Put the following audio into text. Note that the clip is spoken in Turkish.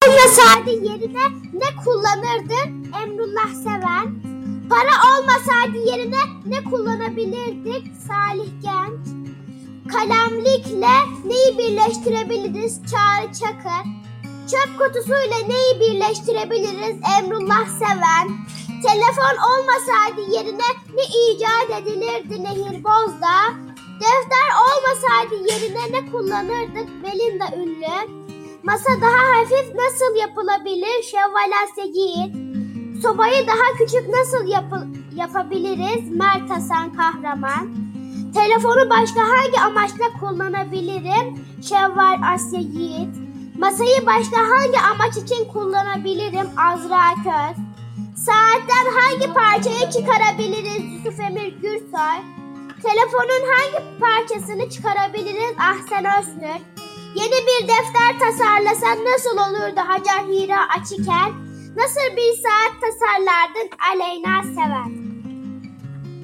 olmasaydı yerine ne kullanırdın Emrullah Seven? Para olmasaydı yerine ne kullanabilirdik Salih Genç? Kalemlikle neyi birleştirebiliriz Çağrı Çakır? Çöp kutusuyla neyi birleştirebiliriz Emrullah Seven? Telefon olmasaydı yerine ne icat edilirdi Nehir Bozdağ? Defter olmasaydı yerine ne kullanırdık Belinda Ünlü? Masa daha hafif nasıl yapılabilir Şevval Asya Yiğit? Sobayı daha küçük nasıl yapabiliriz Mert Hasan Kahraman? Telefonu başka hangi amaçla kullanabilirim Şevval Asya Yiğit? Masayı başka hangi amaç için kullanabilirim Azra Köz? Saatten hangi parçayı çıkarabiliriz Yusuf Emir Gürsoy? Telefonun hangi parçasını çıkarabiliriz Ahsen Öztürk? Yeni bir defter tasarlasan nasıl olurdu Hacer Hira Açıkel? Nasıl bir saat tasarlardın Aleyna Sever?